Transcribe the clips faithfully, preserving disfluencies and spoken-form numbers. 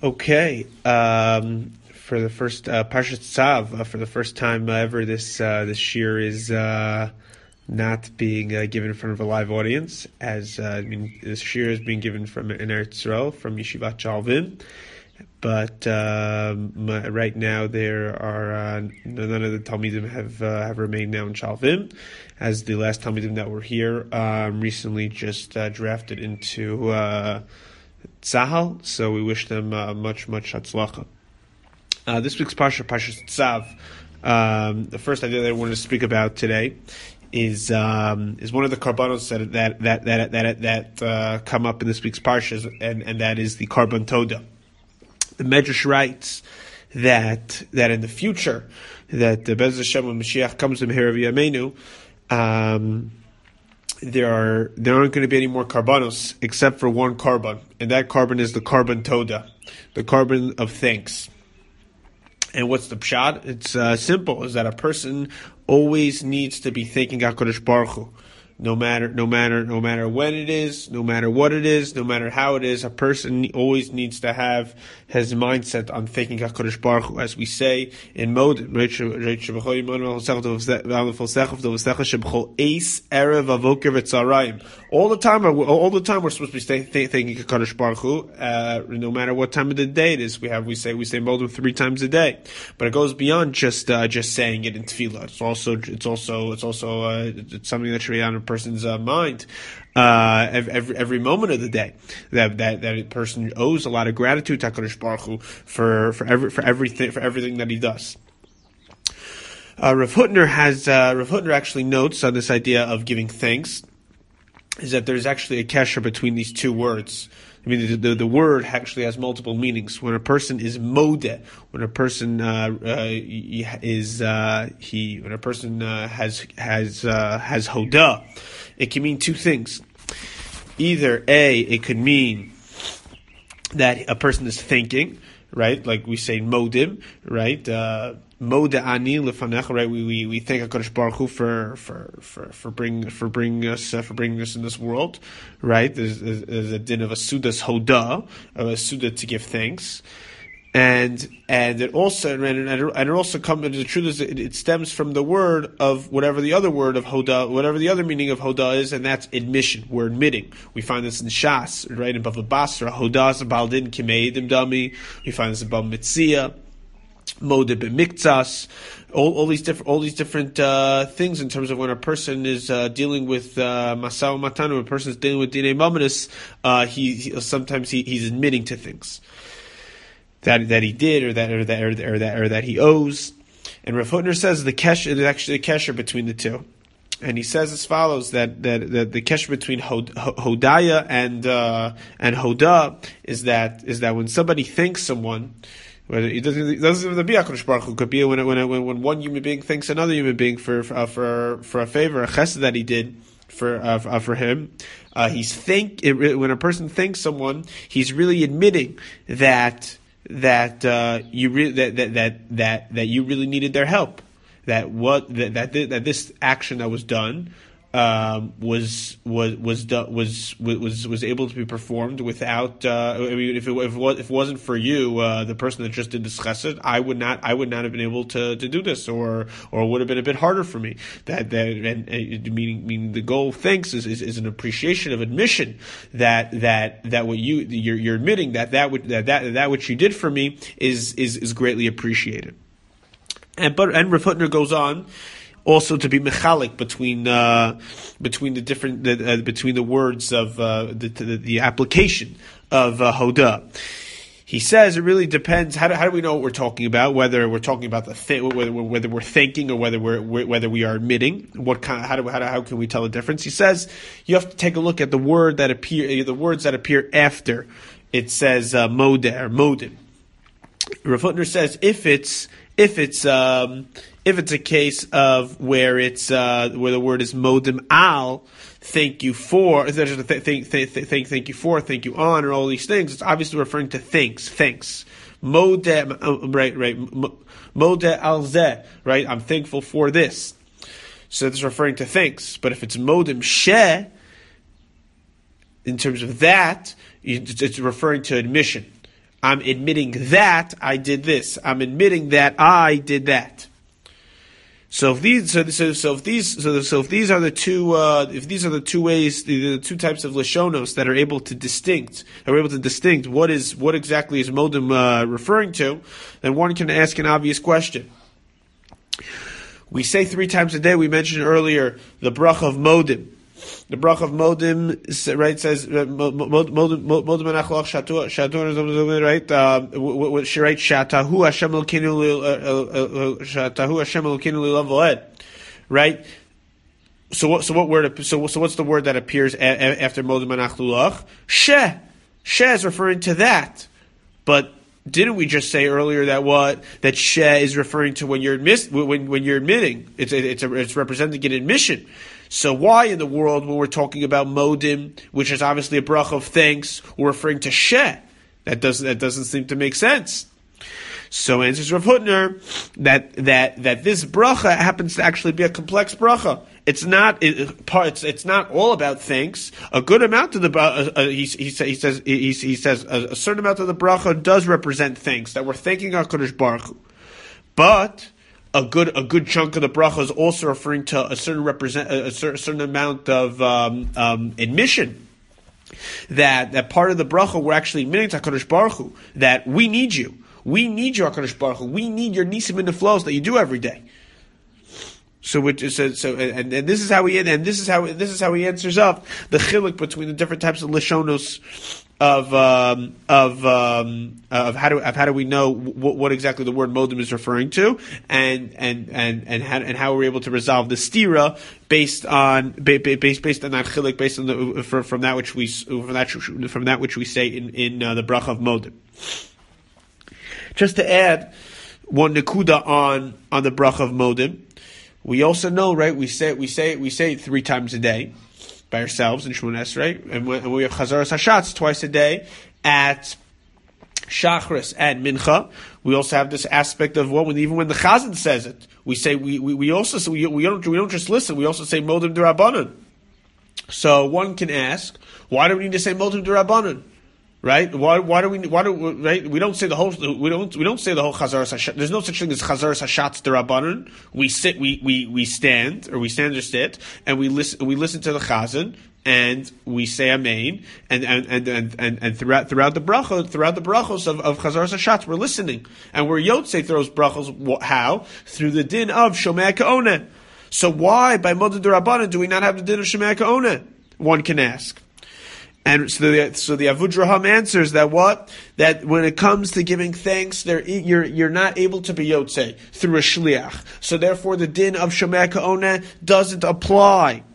Okay, um, for the first uh, Parshat Tzav, uh, for the first time ever, this uh, this year is uh, not being uh, given in front of a live audience, as uh, I mean, this year is being given from in Eretz Yisrael from Yeshivat Shalvim. But uh, right now, there are uh, none of the Talmidim have uh, have remained now in Shalvim, as the last Talmidim that were here um, recently just uh, drafted into uh, Tzahal. So we wish them uh, much much hatzlacha. Uh, this week's parsha, Parshat Tzav, um, the first idea that I wanted to speak about today is um, is one of the karbanos that that that that that, that uh, come up in this week's parsha, and and that is the Karban Toda. The Medrash writes that that in the future, that the Bez Hashem when Mashiach comes to Meher Yameinu, um, there are there aren't going to be any more karbanos except for one karban, and that karban is the Karban Toda, the karban of thanks. And what's the pshat? It's uh, simple: is that a person always needs to be thanking HaKadosh Baruch Hu. No matter, no matter, no matter when it is, no matter what it is, no matter how it is, a person always needs to have his mindset on thanking HaKadosh Baruch Hu, as we say in Modim. All the time, all the time, we're supposed to be thanking HaKadosh Baruch Hu, uh, no matter what time of the day it is. We have, we say, we say Modim three times a day, but it goes beyond just uh, just saying it in tefillah. It's also, it's also, it's also, uh, it's something that should be on a person's uh, mind uh, every every moment of the day. That that that a person owes a lot of gratitude to HaKadosh Baruch Hu for for every for everything for everything that he does. Uh, Rav Hutner has uh, Rav Hutner actually notes on this idea of giving thanks is that there's actually a kesher between these two words. I mean, the, the, the word actually has multiple meanings. When a person is modeh, when a person uh, uh, is uh, he, when a person uh, has has uh, has hodah, it can mean two things. Either a, it could mean that a person is thinking, right? Like we say modim, right? Uh, Modeh ani lefanecha, right? We we we thank HaKadosh Baruch Hu for for for for bringing for bringing us uh, for bringing us in this world, right? There's, there's, there's a din of a sudas hodah, of a suda to give thanks, and and it also and it, and it also comes. The truth is, it, it stems from the word of whatever the other word of hodah, whatever the other meaning of hodah is, and that's admission. We're admitting. We find this in Shas, right? In Bava Basra, hodah is a baldin kimeidim dami. We find this in Bava Mitzia. Modeh b'miktsas, all, all these different, all these different uh, things in terms of when a person is uh, dealing with uh, masau matan, when a person is dealing with dinei mamonos, uh, he, he sometimes he, he's admitting to things that that he did, or that or that or that or that, or that he owes. And Rav Hutner says the kesher is actually a kesher between the two, and he says as follows: that that, that the kesher between hod, hodaya and uh, and hodah is that is that when somebody thanks someone. Whether it doesn't, it doesn't have to be HaKadosh Baruch Hu. It could be when, when, when, when one human being thanks another human being for for uh, for, for a favor, a chesed that he did for uh, for, uh, for him. Uh, he's thank it, when a person thanks someone, he's really admitting that that uh, you re- that, that that that that you really needed their help. That what that that, that this action that was done. Um, was was was was was was able to be performed without. Uh, I mean, if it, if it, was, if it wasn't for you, uh, the person that just did this chesed, I would not I would not have been able to, to do this, or or it would have been a bit harder for me. That that and, and meaning meaning the goal of thanks is, is, is an appreciation of admission that that that what you you're, you're admitting that that would that, that that what you did for me is is is greatly appreciated. And but and Rav Hutner goes on. Also, to be mechalik between uh, between the different the, uh, between the words of uh, the, the the application of uh, hodah. He says it really depends. How do, how do we know what we're talking about? Whether we're talking about the th- whether we're, whether we're thinking or whether we're whether we are admitting. What kind? How do how, do, how can we tell the difference? He says you have to take a look at the word that appear the words that appear after it says uh, modeh or modim. Rav Hutner says if it's if it's um, if it's a case of where it's uh, where the word is modim al, thank you for, thank, thank, thank, thank, thank you for, thank you on, or all these things, it's obviously referring to thanks, thanks. Modeh, right, right, modeh al zeh, right, I'm thankful for this. So it's referring to thanks. But if it's modim sheh, in terms of that, it's referring to admission. I'm admitting that I did this. I'm admitting that I did that. So if these, so, so, so if these, so, so if these are the two, uh, if these are the two ways, the, the two types of lishonos that are able to distinct, are able to distinct what is, what exactly is modem uh, referring to, then one can ask an obvious question. We say three times a day. We mentioned earlier the bracha of modem. The bracha of modim, right, says modim anachlach shatur shatur, right? She writes shatahu Hashem Elokeinu shatahu Hashem Elokeinu li'olam v'oed, right? So what? So what word? So so what's the word that appears a, a, after modim anachlach? She. She is referring to that, but didn't we just say earlier that what that she is referring to when you're admit, when when you're admitting? It's it's a, it's representing an admission. So why in the world, when we're talking about modim, which is obviously a bracha of thanks, we're referring to she? That doesn't that doesn't seem to make sense. So answers Rav Hutner that that that this bracha happens to actually be a complex bracha. It's not it, it's it's not all about thanks. A good amount of the uh, uh, he, he, he says he, he says a, a certain amount of the bracha does represent thanks, that we're thanking HaKadosh Baruch Hu, but a good a good chunk of the bracha is also referring to a certain represent a certain, certain amount of um, um, admission that that part of the bracha we're actually admitting to HaKadosh Baruch Hu that we need you, we need you HaKadosh Baruch Hu, we need your nisim in the flows that you do every day. So which is so, so and, and this is how he and this is how this is how he answers up the chiluk between the different types of lishonos of um, of um, of how do of how do we know what, what exactly the word modem is referring to, and and and and how, and how we're able to resolve the stira based on based based on that chiluk, based on the from, from that which we from that from that which we say in in uh, the bracha of modem. Just to add one nekuda on on the bracha of modem. We also know, right? We say we say we say it three times a day by ourselves in Shemon Esrei, and we, and we have Chazaras Hashatz twice a day at Shachris and Mincha. We also have this aspect of what, when even when the Chazan says it, we say we we, we also so we we don't we don't just listen. We also say Modem D'Rabbanan. So one can ask, why do we need to say Modem D'Rabbanan? Right? Why? Why do we? Why do? Right? We don't say the whole. We don't. We don't say the whole chazaras hashatz. There's no such thing as chazaras hashatz derabanan. We sit. We, we we stand, or we stand or sit, and we listen. We listen to the chazan, and we say amen, and and and and and, and throughout throughout the brachos, throughout the brachos of of chazaras hashatz, we're listening, and we're yotzei throws brachos. How? Through the din of shomei ka'oneh. So why by modeh derabanan do we not have the din of shomei ka'oneh? One can ask. And so the, so the Avudraham answers that what? That when it comes to giving thanks, there you're you're not able to be yotzei through a shliach. So therefore the din of shomei ka'oneh doesn't apply.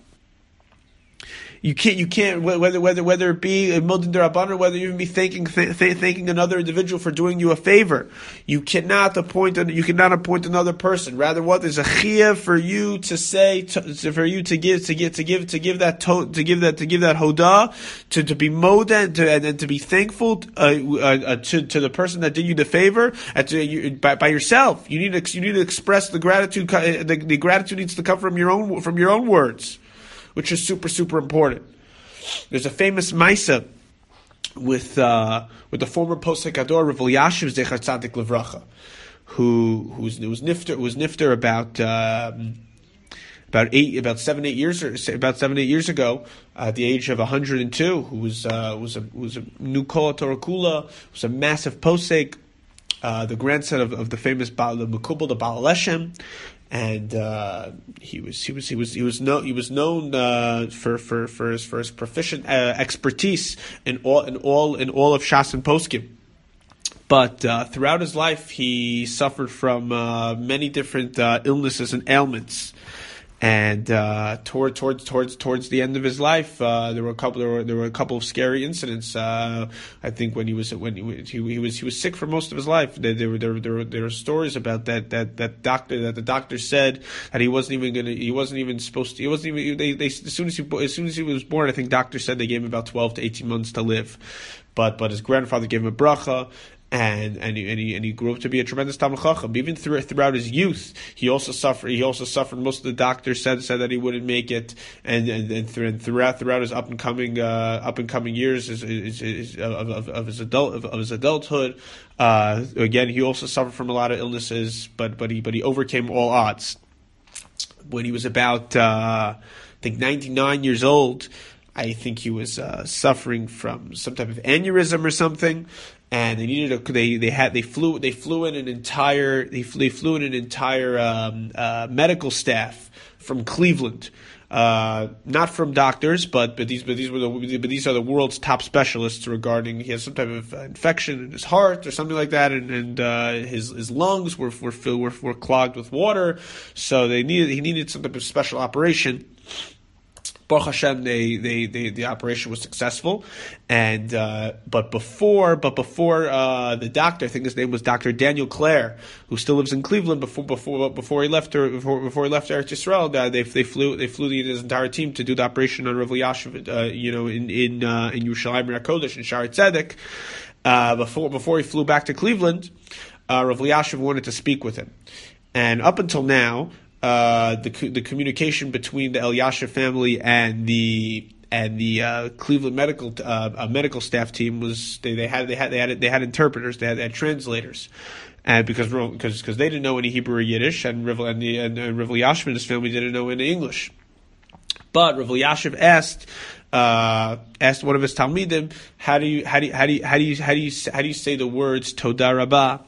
You can't, you can't, whether, whether, whether it be a modin d'Rabbanan, or whether you even be thanking, th- thanking another individual for doing you a favor. You cannot appoint, you cannot appoint another person. Rather, what there's a chiyah for you to say, to, for you to give, to give, to give, to give that, to, to give that, to give that hodah, to, to be moden, to, and, and to be thankful, uh, uh, to, to the person that did you the favor, and to, you, by, by yourself. You need to, you need to express the gratitude, the, the gratitude needs to come from your own, from your own words, which is super, super important. There's a famous Maisa with uh, with the former Posek Ador Rav Elyashiv Zecher Tzadik Levracha, who who was, was nifter who was nifter about um, about eight about seven eight years or about seven eight years ago at the age of one hundred and two, who was uh, was a was a new Kol Torah Kula, was a massive Posek, uh, the grandson of, of the famous Baal the Mekubal, the Baal Leshem. And uh, he was he was he was he was no he was known uh, for for for his for his proficient uh, expertise in all in all in all of Shas and Poskim. But uh, throughout his life, he suffered from uh, many different uh, illnesses and ailments. And uh, toward, towards towards towards the end of his life, uh, there were a couple there were, there were a couple of scary incidents. Uh, I think when he was when he, he, he was he was sick for most of his life. There, there were there were there were, there were stories about that that that doctor that the doctor said that he wasn't even gonna he wasn't even supposed to he wasn't even they, they as soon as he as soon as he was born, I think doctor said they gave him about twelve to eighteen months to live. But but his grandfather gave him a bracha, And and he, and he and he grew up to be a tremendous Talmid Chacham. Even through, throughout his youth, he also suffered. He also suffered. Most of the doctors said said that he wouldn't make it. And and, and, through, and throughout throughout his up and coming uh, up and coming years is, is, is, of, of, of his adult of, of his adulthood, uh, again he also suffered from a lot of illnesses. But but he but he overcame all odds. When he was about uh, I think ninety-nine years old, I think he was uh, suffering from some type of aneurysm or something. And they needed a, they they had they flew they flew in an entire they flew, they flew in an entire um, uh, medical staff from Cleveland, uh, not from doctors, but but these but these were the but these are the world's top specialists regarding he has some type of infection in his heart or something like that, and and uh, his his lungs were were filled were, were clogged with water, so they needed he needed some type of special operation. Baruch Hashem, they, they, they, the operation was successful, and uh, but before, but before uh, the doctor, I think his name was Doctor Daniel Clare, who still lives in Cleveland. Before, before, before he left, before, before he left Eretz Yisrael, they, they flew, they flew the, his entire team to do the operation on Rav Elyashiv, uh, you know, in in uh, in Yerushalayim HaKodesh in Shaarei Tzedek. Uh, before before he flew back to Cleveland, uh, Rav Elyashiv wanted to speak with him, and up until now. Uh, the the communication between the Elyashiv family and the and the uh, Cleveland medical uh, uh, medical staff team was they, they had they had they had they had interpreters, they had, they had translators, and because because because they didn't know any Hebrew or Yiddish, and Rav and, the, and, and Rav Elyashiv and his family didn't know any English. But Rav Elyashiv asked uh, asked one of his talmidim, how do you how do you, how do you, how do you how do you how do you say the words Toda Rabbah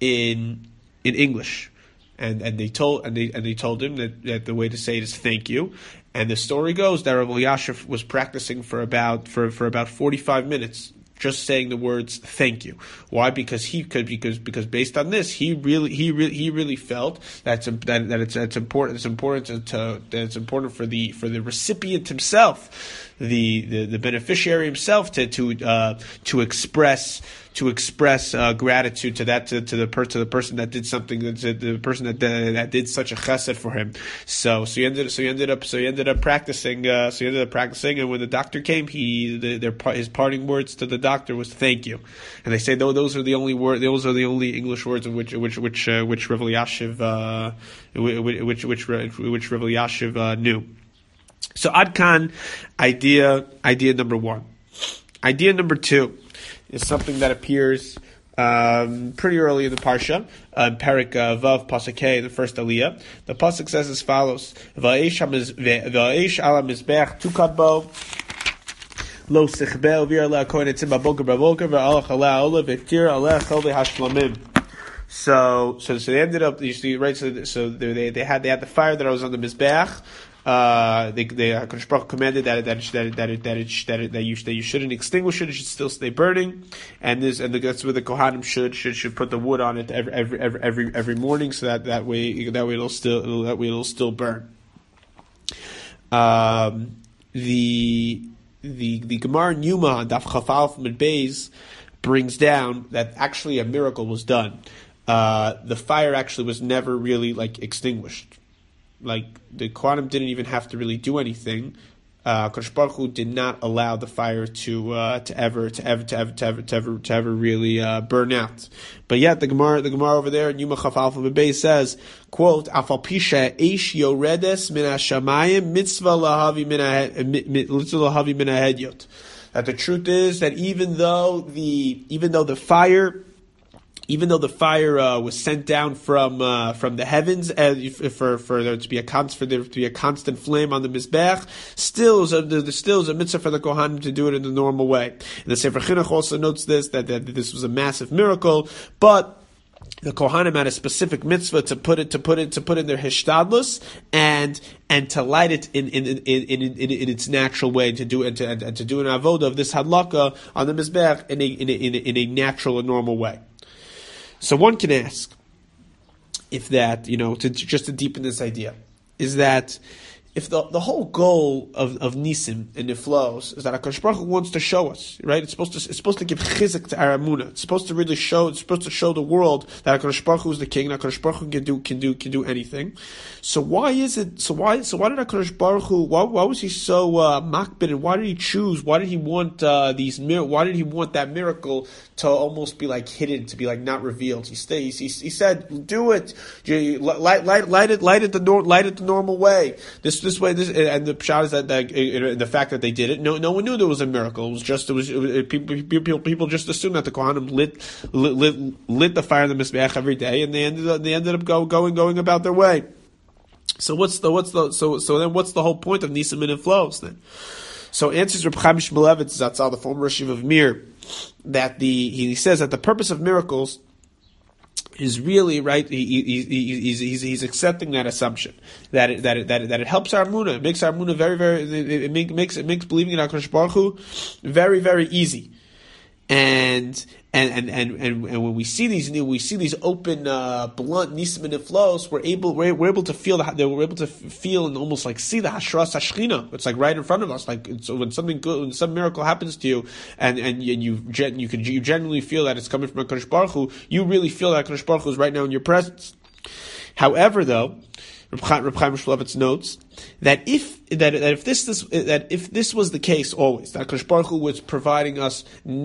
in in English? And and they told and they and they told him that, that the way to say it is thank you. And the story goes that Rav Elyashiv was practicing for about for, for about forty-five minutes, just saying the words thank you. Why? Because he could because because based on this, he really he really he really felt that's that that it's it's important it's important to, to that it's important for the for the recipient himself, the the, the beneficiary himself to to uh, to express. To express uh, gratitude to that to, to the per, to the person that did something to the person that did, that did such a chesed for him. So so he ended so he ended up so he ended up practicing uh, so he ended up practicing and when the doctor came, he the, their his parting words to the doctor was thank you. And they say though those are the only word those are the only English words of which which which uh, which Rav Elyashiv uh, which which which which Rav Elyashiv uh, knew. So Ad Kan, idea idea number one. Idea number two is something that appears um, pretty early in the parsha, uh, Perik uh, Vav Pasuk Hey, the first Aliyah. The pasuk says as follows: Va'eish ala mizbech tukadbo lo sichbe ovir ala kohen etzim baboker baboker ve'alach ala ola ve'tir ala chol ve'hashlamim. So, so, so they ended up. You see, right? So, so they they had they had the fire that was on the mizbech. Uh, they, they, Hakadosh Baruch Hu commanded that that that that that, it, that, it, that you that you shouldn't extinguish it; it should still stay burning. And this and the, that's where the Kohanim should should should put the wood on it every every every every, every morning, so that, that way that way it'll still it'll, that way it'll still burn. Um, the the the Gemara in Yuma on Daf Chaf Aleph Amud Beis brings down that actually a miracle was done. Uh, the fire actually was never really like extinguished. Like the Kohanim didn't even have to really do anything. Uh, Hakadosh Baruch Hu did not allow the fire to uh, to ever to ever to ever to ever to ever, to ever really uh, burn out. But yet the Gemara the Gemara over there in Yuma Chaf Aleph Amud Beis says, quote, Afal pisha eish yoredes min hashamayim mitzvah lahavi min lahavi min hahedyot. That the truth is that even though the even though the fire Even though the fire uh, was sent down from uh, from the heavens uh, for for there to be a const, for there to be a constant flame on the mizbech, still is a, there still is a mitzvah for the Kohanim to do it in the normal way. And the Sefer Chinuch also notes this that, that this was a massive miracle, but the Kohanim had a specific mitzvah to put it to put it to put in their hishtadlus and and to light it in in in in, in, in its natural way, and to do and to and, and to do an avodah of this hadlaka on the mizbech in a in a, in a, in a natural and normal way. So one can ask if that, you know, to just to deepen this idea, is that if the the whole goal of, of Nisim and Niflos is that HaKadosh Baruch Hu wants to show us, right? It's supposed to it's supposed to give chizik to our Amunah. It's supposed to really show. It's supposed to show the world that HaKadosh Baruch Hu is the king. And HaKadosh Baruch Hu can do can do can do anything. So why is it? So why so why did HaKadosh Baruch Hu? Why, why was he so uh, makbid? And why did he choose? Why did he want uh, these? Why did he want that miracle to almost be like hidden, to be like not revealed? He stays. He, he said, "Do it. Light light light it light it the nor, light it the normal way. This this way. This and the pshat is that, that the fact that they did it. No no one knew there was a miracle. It was just it was, it was people, people people just assumed that the Kohanim lit lit lit, lit the fire in the Mizbeach every day, and they ended up they ended up go, going going about their way. So what's the what's the so so then what's the whole point of Nisim and Flows then? So answers Reb Chaim Shmulevitz Zatzal, the former Rosh of Mir, that the he says that the purpose of miracles is really right. He, he, he, he's, he's he's accepting that assumption that it, that it, that it, that it helps our Munah. It makes our Munah very very. It, it makes it makes believing in HaKadosh Baruch Hu very very easy. And and, and and and and when we see these we see these open, uh, blunt nisim and flows, we're able we're, we're able to feel that we're able to feel and almost like see the hashras hashchina. It's like right in front of us. Like so when something good, when some miracle happens to you, and and, and you you can you genuinely feel that it's coming from HaKadosh Baruch Hu, you really feel that HaKadosh Baruch Hu is right now in your presence. However, though, Reb Chaim Shmulevitz notes that if that, that if this, this that if this was the case always, that HaKadosh Baruch Hu was providing us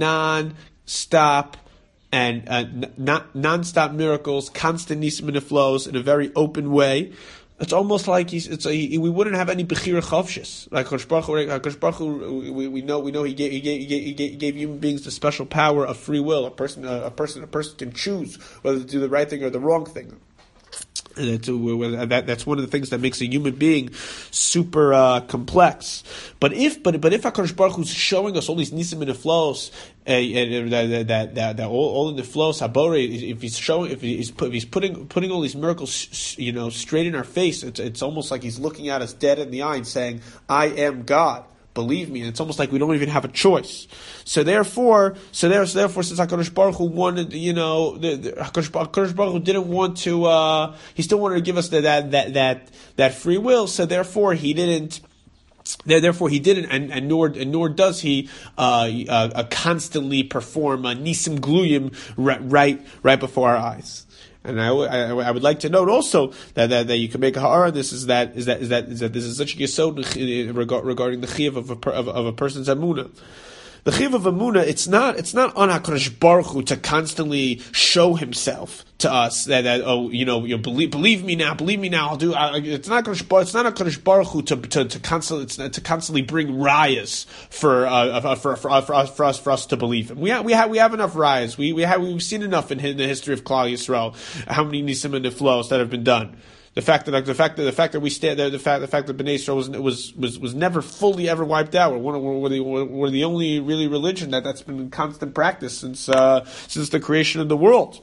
non-stop and uh, not non-stop miracles, constant nisim and flows in a very open way, it's almost like he's. It's a, he, we wouldn't have any bechira chavshis. Like HaKadosh Baruch Hu, HaKadosh Baruch Hu, we, we know we know he gave, he gave he gave he gave human beings the special power of free will. A person a, a person a person can choose whether to do the right thing or the wrong thing. And that, that's one of the things that makes a human being super uh, complex. But if but but if HaKadosh Baruch Hu's showing us all these nisim and flows, uh, that that that, that all, all in the flows habore, if he's showing if he's put, if he's putting putting all these miracles, you know, straight in our face, it's it's almost like he's looking at us dead in the eye and saying, "I am God. Believe me." And it's almost like we don't even have a choice. So therefore, so, there, so therefore, since HaKadosh Baruch Hu wanted, you know, the, the HaKadosh, HaKadosh Baruch Hu didn't want to, uh, he still wanted to give us the, that that that that free will. So therefore, he didn't. Therefore, he didn't, and, and nor and nor does he uh, uh, uh, constantly perform uh, nisim gluyim right, right right before our eyes. And I, I, I would like to note also that, that, that you can make a ha'ara. This is that is that is that is that this is such a yesod regarding the chiyuv of a of, of a person's amunah. The chiyuv of amunah, it's not it's not on HaKadosh Baruch Hu to constantly show himself to us that, that oh you know you believe believe me now believe me now I'll do. I, it's not HaKadosh Baruch, it's not HaKadosh Baruch Hu to to to constantly to constantly bring rayas for uh, for, for, for us for us for us to believe him. We have we have we have enough rayas. We we have we've seen enough in, in the history of Klal Yisrael how many nisim and flows that have been done. The fact that the fact that the fact that we stand there, the fact the fact that Bnei Yisrael was was was was never fully ever wiped out. We're one of we're the, we're the only really religion that that's been in constant practice since uh, since the creation of the world.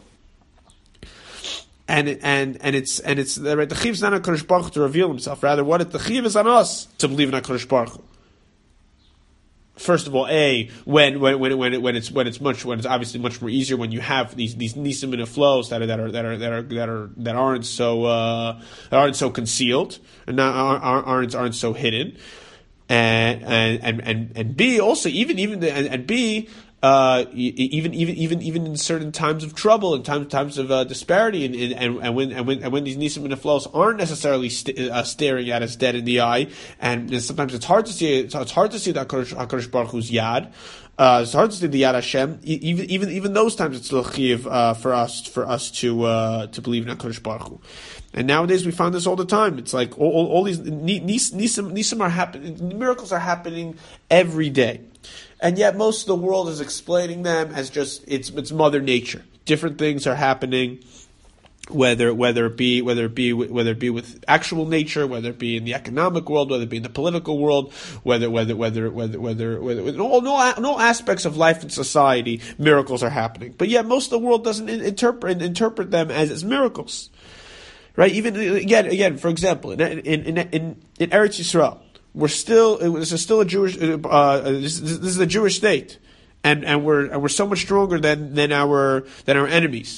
And it, and and it's and it's right. The chiyuv is not on HaKadosh Baruch Hu to reveal himself. Rather, what it, the chiyuv is on us to believe in HaKadosh Baruch Hu. First of all, a when when when when, it, when it's when it's much when it's obviously much more easier when you have these these nisim and flows that are that are that are that are that are that aren't so uh, that aren't so concealed and not aren't aren't, aren't so hidden, and and and and b also even even the, and, and b. Uh, even even even even in certain times of trouble and times times of uh, disparity, and, and and when and when and when these nisim and flows aren't necessarily st- uh, staring at us dead in the eye, and sometimes it's hard to see it's, it's hard to see that HaKadosh, HaKadosh Baruch Hu's yad. Uh, it's hard to see the Yad Hashem. Even even even those times, it's l'chiv uh, for us for us to uh, to believe in HaKadosh Baruch Hu. And nowadays we find this all the time. It's like all, all, all these nisim nisim are happening, miracles are happening every day. And yet most of the world is explaining them as just it's it's Mother Nature. Different things are happening, whether whether it be whether it be whether it be with actual nature, whether it be in the economic world, whether it be in the political world, whether whether whether whether whether whether in all no no aspects of life and society, miracles are happening. But yet most of the world doesn't interpret interpret them as, as miracles, right? Even again again for example in in in in, in Eretz Yisrael. We're still. This is still a Jewish. Uh, this, this is a Jewish state, and and we're and we're so much stronger than than our than our enemies.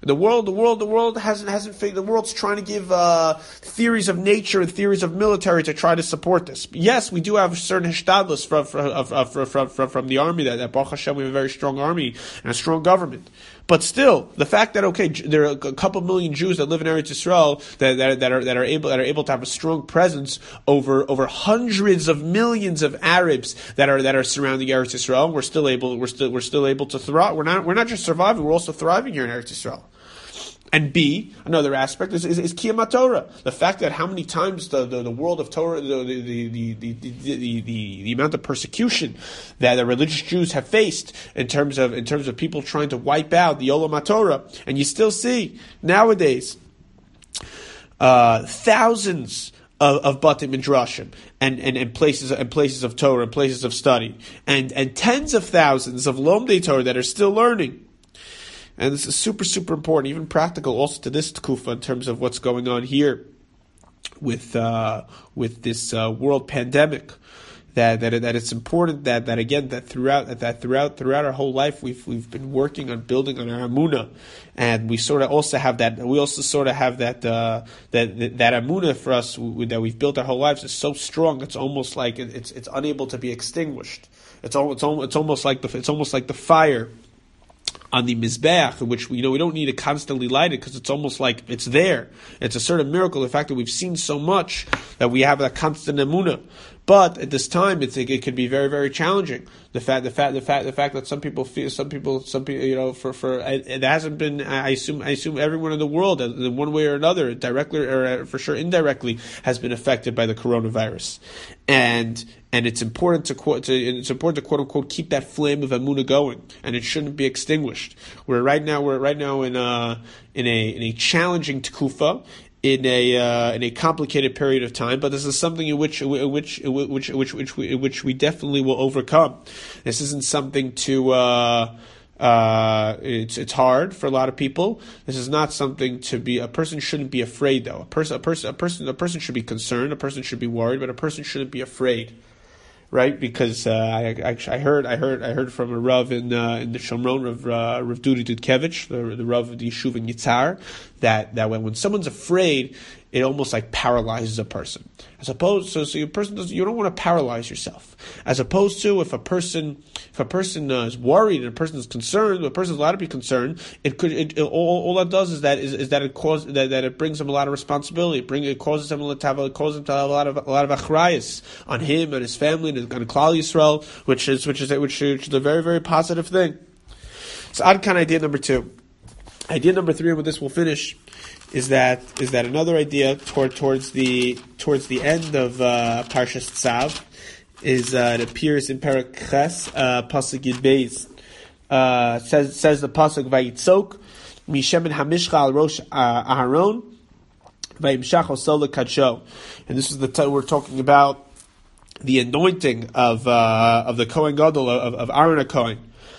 The world, the world, the world hasn't hasn't figured. The world's trying to give uh, theories of nature and theories of military to try to support this. Yes, we do have certain hishtadlus from from, from, from, from, from the army that, that Baruch Hashem, we have a very strong army and a strong government. But still, the fact that okay, there are a couple million Jews that live in Eretz Yisrael that, that, that are that are able that are able to have a strong presence over over hundreds of millions of Arabs that are that are surrounding Eretz Yisrael. We're still able we're still we're still able to thrive. We're not we're not just surviving. We're also thriving here in Eretz Yisrael. And B, another aspect is, is, is Kiyam Torah. The fact that how many times the, the, the world of Torah, the the, the, the, the, the, the the amount of persecution that the religious Jews have faced in terms of in terms of people trying to wipe out the Olam HaTorah, and you still see nowadays uh, thousands of, of Batei Midrashim and, and, and places and places of Torah and places of study, and and tens of thousands of Lomdei Torah that are still learning. And this is super, super important, even practical also to this tkufa in terms of what's going on here with uh, with this uh, world pandemic. That that that it's important that, that again that throughout that throughout throughout our whole life we've we've been working on building on our Amunah, and we sort of also have that we also sort of have that uh, that that Amunah for us we, that we've built our whole lives is so strong it's almost like it, it's it's unable to be extinguished. It's all, it's all, it's almost like the it's almost like the fire on the Mizbeach, which we, you know, we don't need to constantly light it because it's almost like it's there. It's a certain miracle, the fact that we've seen so much that we have that constant emunah. But at this time, it's, it, it could be very, very challenging. The fact, the fact, the fact, the fact that some people feel, some people, some people, you know, for for it, it hasn't been. I assume, I assume everyone in the world, in one way or another, directly or for sure indirectly, has been affected by the coronavirus, and and it's important to quote, to, it's important to quote unquote keep that flame of emunah going, and it shouldn't be extinguished. We're right now, we're right now in a in a in a challenging tekufa. In a uh, in a complicated period of time, but this is something in which in which in which in which which we, in which we definitely will overcome. This isn't something to uh, uh, it's it's hard for a lot of people. This is not something to be. A person shouldn't be afraid, though. A person a person a person a person should be concerned. A person should be worried, but a person shouldn't be afraid. Right, because uh, I, I I heard I heard I heard from a Rav in uh, in the Shomron, Rav uh, Rav Dudi Dudkevich, the, the Rav of the Yeshuv in Yitzhar, that that when, when someone's afraid, it almost like paralyzes a person. As opposed, so so your person does you don't want to paralyze yourself. As opposed to if a person if a person uh, is worried and a person is concerned, a person is allowed to be concerned. It could it, it, all all that does is that is, is that it causes that, that it brings him a lot of responsibility. It brings it causes him to have it causes him to have a lot of a lot of achrayus on him and his family and on Klal Yisrael, which is which is which is a very very positive thing. So Ad Kan idea number two. Idea number three, and with this we'll finish, is that is that another idea toward towards the towards the end of uh, Parshas Tzav is uh, it appears in Perek Ches uh, Pasuk Yud Beis uh, says says the Pasuk Vayitzok Mishemen Hamishcha al Rosh Aharon Vayimshach Osol Lekadsho, and this is the time we're talking about the anointing of uh, of the Kohen Gadol of, of Aaron HaKohen,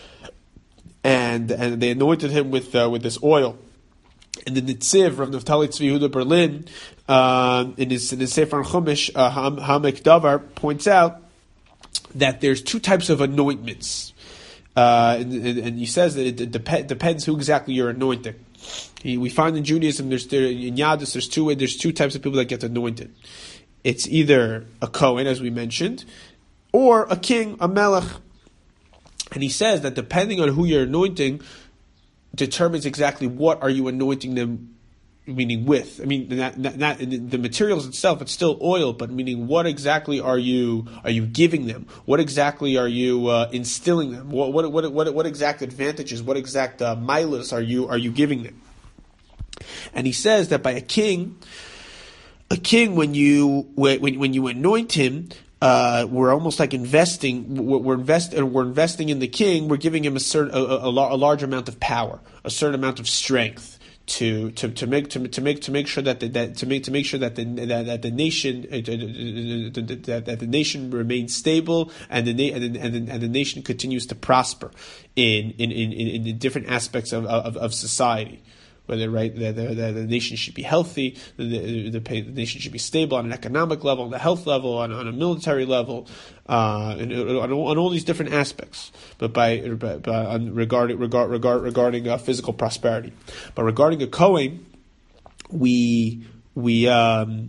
and and they anointed him with uh, with this oil. And the Nitziv, Rav Naftali Tzvi Yehuda Berlin, uh, in his in his Sefer Chumash, uh, Hamek Davar, points out that there's two types of anointments, uh, and, and, and he says that it dep- depends who exactly you're anointing. He, we find in Judaism, there's there, in Yadus, there's two there's two types of people that get anointed. It's either a Kohen, as we mentioned, or a king, a melech. And he says that depending on who you're anointing, determines exactly what are you anointing them, meaning with. I mean, not, not, not the materials itself, it's still oil, but meaning what exactly are you are you giving them? What exactly are you uh, instilling them? What what what what what exact advantages? What exact uh, milas are you are you giving them? And he says that by a king, a king when you when when you anoint him. Uh, we're almost like investing. We're, we're invest. We're investing in the king. We're giving him a certain, a, a, a large amount of power, a certain amount of strength to to, to make to, to make to make sure that the, that to make to make sure that the that, that the nation uh, that, that the nation remains stable and the and and the, and the nation continues to prosper in in, in, in, in different aspects of, of, of society. whether right the, the, the, the nation should be healthy, the, the, the nation should be stable on an economic level, on the health level, on, on a military level, uh, and, on, on all these different aspects. But by, by, by on regarding regard, regard, regarding uh, physical prosperity, but regarding a Kohen, we we um,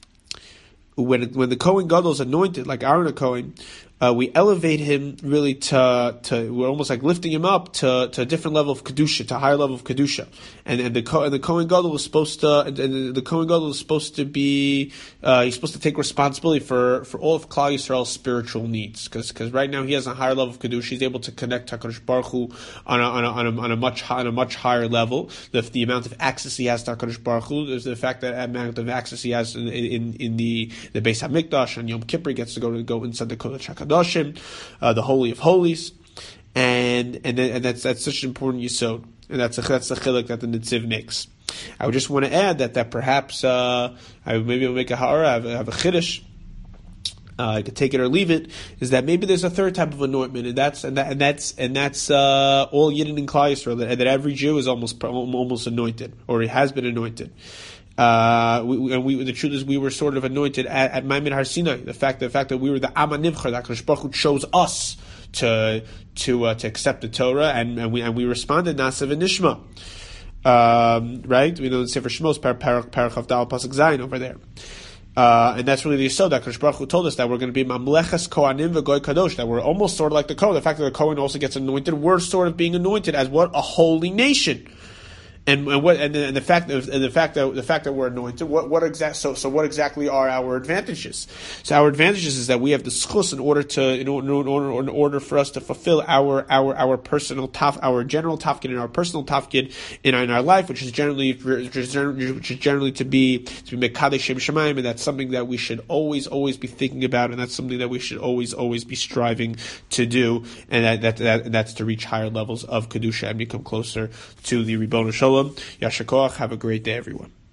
when when the Kohen Gadol is anointed, like Aaron a Kohen, uh, we elevate him really to to we're almost like lifting him up to, to a different level of kedusha, to a higher level of kedusha, and and the and the Kohen Gadol is supposed to and, and the Kohen Gadol is supposed to be uh, he's supposed to take responsibility for, for all of Klal Yisrael's spiritual needs, because because right now he has a higher level of kedusha. He's able to connect to HaKadosh Baruch Hu on a on a, on a, on a much high, on a much higher level. The, the amount of access he has to HaKadosh Baruch Hu, there's the fact that amount of access he has in in, in the the Beis Hamikdash on Yom Kippur, he gets to go to go inside the Kodesh HaKadoshim, uh, the Holy of Holies, and and then, and that's that's such an important yisod, and that's a, that's the chiluk that the Netziv makes. I would just want to add that that perhaps uh, I maybe I'll make a ha'ara, I have, have a chiddush. Uh, I could take it or leave it. Is that maybe there's a third type of anointment, and that's and that and that's and that's uh, all Yidden in Klal Yisrael, that, that every Jew is almost almost anointed, or he has been anointed. Uh, we, and we, the truth is, we were sort of anointed at, at Maimon Har Sinai. The fact, the fact that we were the Am HaNivchar, that HaKadosh Baruch Hu chose us to to uh, to accept the Torah, and, and we and we responded Nasa v'Nishma. Um, right? We know the Sefer Shmos, Parach Parach Dal Pasuk Zayin over there. Uh, and that's really the yisod that HaKadosh Baruch Hu told us that we're going to be Mamleches Kohanim v'Goy Kadosh, that we're almost sort of like the Kohen. The fact that the Kohen also gets anointed, we're sort of being anointed as what? A holy nation. And, and what and the, and the fact that and the fact that the fact that we're anointed, what what exact so so what exactly are our advantages? So our advantages is that we have the schus in order to in order in order, in order for us to fulfill our our our personal taf our general tafkid and our personal tafkid in our, in our life, which is generally which is generally, which is generally to be to be mekadesh Shem Shamayim, and that's something that we should always always be thinking about, and that's something that we should always always be striving to do, and that that, that that's to reach higher levels of kedusha and become closer to the Ribono Shel Olam. Yasher Koach. Have a great day, everyone.